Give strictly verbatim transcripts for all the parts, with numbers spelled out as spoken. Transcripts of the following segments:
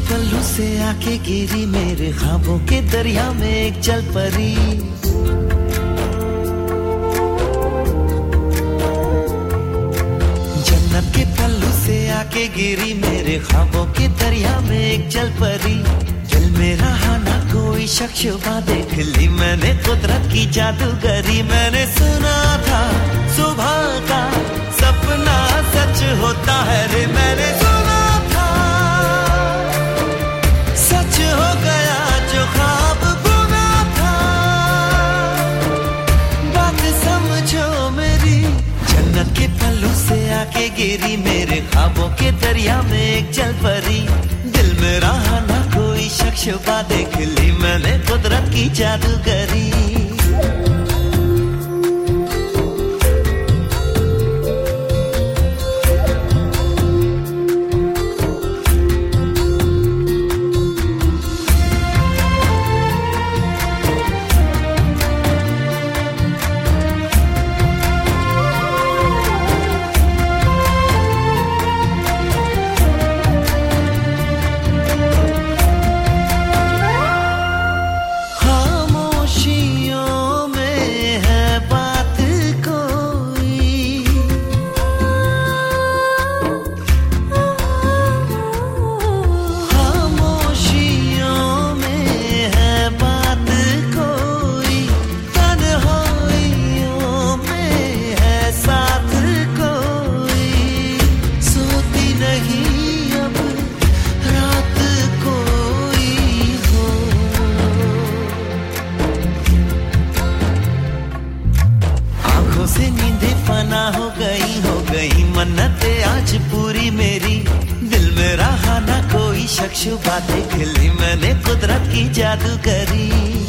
पल्लू से आके गिरी मेरे ख्वाबों के दरिया में एक जल परी। जन्नत के पल्लू से आके गिरी मेरे ख्वाबों के दरिया में एक जल परी। दिल में रहा ना कोई शक शुबा, देख ली मैंने कुदरत की जादूगरी। मैंने सुना था सुबह का सपना सच होता है रे, मैंने सुना था सच हो गया जो ख्वाब बुना था। बात समझो मेरी, जन्नत के पल्लू से आके गिरी मेरे ख्वाबों के दरिया में एक जल परी। दिल में रहा ना कोई शक शुबा, देख ली मैंने कुदरत की जादूगरी। से नींदे फना हो गई हो गई मन्नते आज पूरी मेरी। दिल में रहा ना कोई शक शुबा, देख ली मैंने कुदरत की जादूगरी।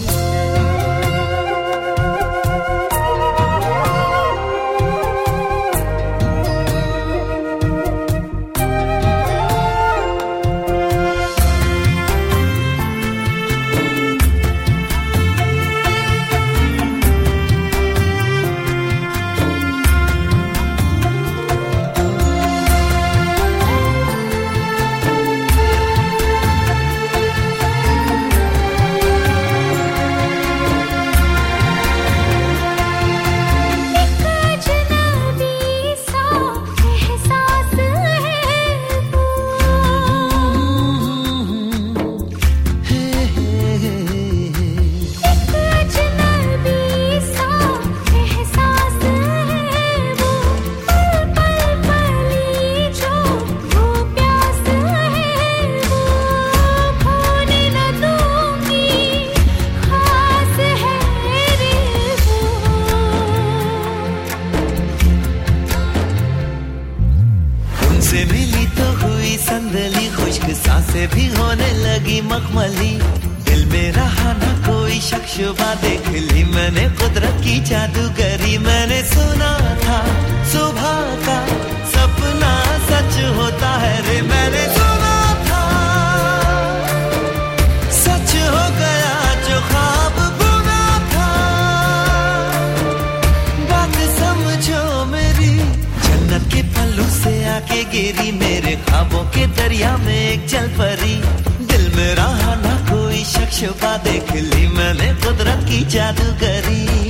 से मिली तो हुई संदली, खुश्क सांसें भी होने लगी मखमली। दिल में रहा ना कोई शक शुबा, देख ली मैंने कुदरत की जादूगरी। मैंने सुना था सुबह का सपना सच होता है रे, मैंने सुना था सच हो गया जो ख्वाब बुना था। बात समझो मेरी, जन्नत के पल्लू से आके गिरी मेरे ख्वाबों के दरिया में एक जल परी। दिल में रहा ना कोई शक शुबा, देख ली मैंने कुदरत की जादूगरी।